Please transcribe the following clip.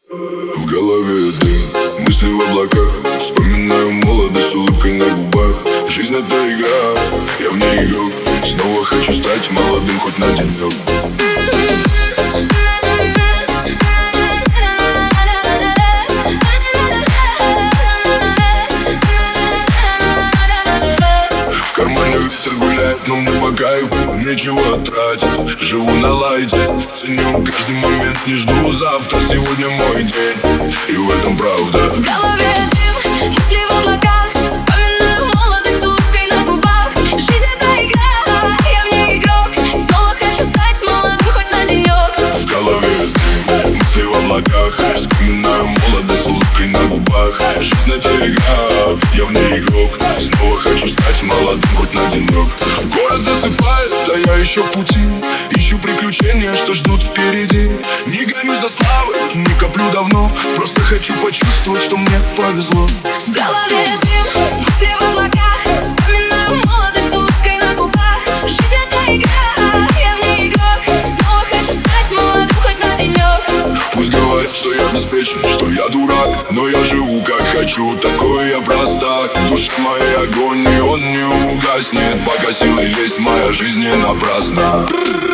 В голове дым, мысли в облаках. Вспоминаю молодость с улыбкой на губах. Жизнь — это игра, я в ней игрок. Снова хочу стать молодым хоть на денек. В кармане ветер гуляет, но мне по кайфу, нечего тратить. Живу на лайте, ценю каждый момент, не жду завтра. Сегодня мой день, и в этом правда. В голове дым, мысли в облаках. Вспоминаю молодость с улыбкой на губах. Жизнь — это игра, я в ней игрок. Снова хочу стать молодым хоть на денек. В голове дым, мысли в облаках. Вспоминаю молодость с улыбкой на губах. Жизнь — это игра, я в ней игрок. Снова хочу стать молодым хоть на денек. Город засыпает, а я еще в пути. Ищу приключения, что ждут впереди. Не гонюсь за славой, не коплю давно. Просто хочу почувствовать, что мне повезло. В голове дым, мысли в облаках. Вспоминаю молодость с улыбкой на губах. Жизнь — это игра, я в ней игрок. Снова хочу стать молодым хоть на денек. Пусть говорят, что я обеспечен, что я дурак, но я живу как хочу, такой я простак. В душе моей огонь, и он не угаснет. Пока силы есть, моя жизнь не напрасна.